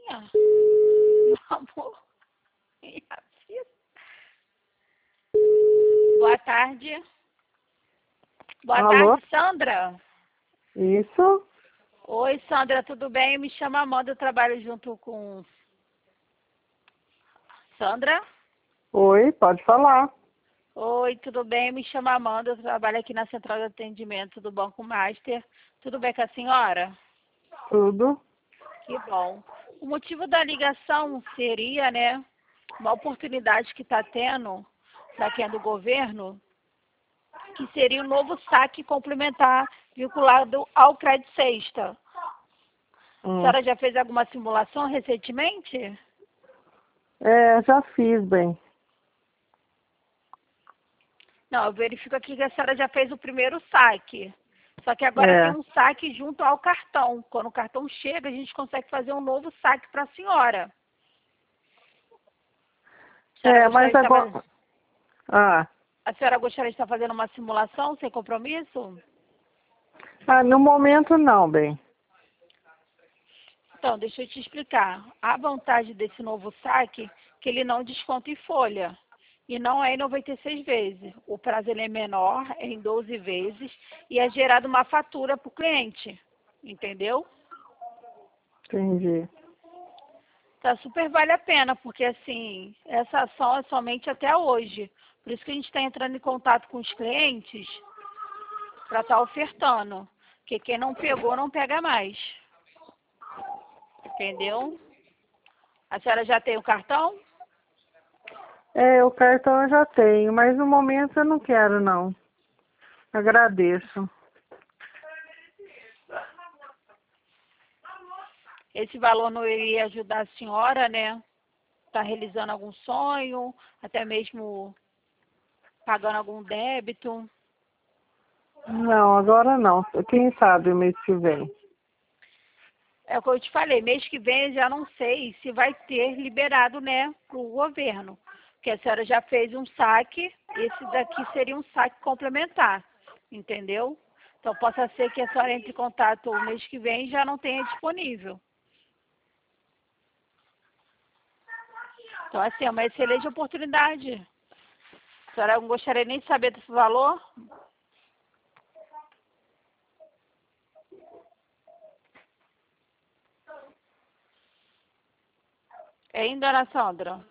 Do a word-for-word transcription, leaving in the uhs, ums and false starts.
Meu amor. Minha filha. Boa tarde. Boa Alô? tarde, Sandra. Isso? Oi, Sandra, tudo bem? Me chama Amanda, eu trabalho junto com Sandra. Oi, pode falar. Oi, tudo bem? Me chama Amanda, eu trabalho aqui na Central de Atendimento do Banco Master. Tudo bem com a senhora? Tudo? Que bom. O motivo da ligação seria, né, uma oportunidade que está tendo daqui do governo, que seria um novo saque complementar vinculado ao Crédito Sexta. A Hum. senhora já fez alguma simulação recentemente? É, já fiz, bem. Não, eu verifico aqui que a senhora já fez o primeiro saque. Só que agora tem É. um saque junto ao cartão. Quando o cartão chega, a gente consegue fazer um novo saque para a senhora. A senhora É, gostaria mas de estar agora... fazendo... Ah. A senhora gostaria de estar fazendo uma simulação sem compromisso? ah, no momento não, bem. Então, deixa eu te explicar. A vantagem desse novo saque é que ele não desconta em folha. E não é em noventa e seis vezes. O prazo ele é menor, é em doze vezes, e é gerada uma fatura para o cliente. Entendeu? Entendi. Tá super vale a pena, porque assim, essa ação é somente até hoje. Por isso que a gente está entrando em contato com os clientes para estar ofertando. Porque quem não pegou, não pega mais. Entendeu? A senhora já tem o cartão? É, o cartão eu já tenho, mas no momento eu não quero, não. Agradeço. Esse valor não iria ajudar a senhora, né? Está realizando algum sonho, até mesmo pagando algum débito. Não, agora não. Quem sabe o mês que vem. É o que eu te falei, mês que vem eu já não sei se vai ter liberado, né, para o governo. Porque a senhora já fez um saque, esse daqui seria um saque complementar, entendeu? Então possa ser que a senhora entre em contato o mês que vem e já não tenha disponível. Então assim, é uma excelente oportunidade. A senhora não gostaria nem de saber desse valor? Hein, dona Sandra?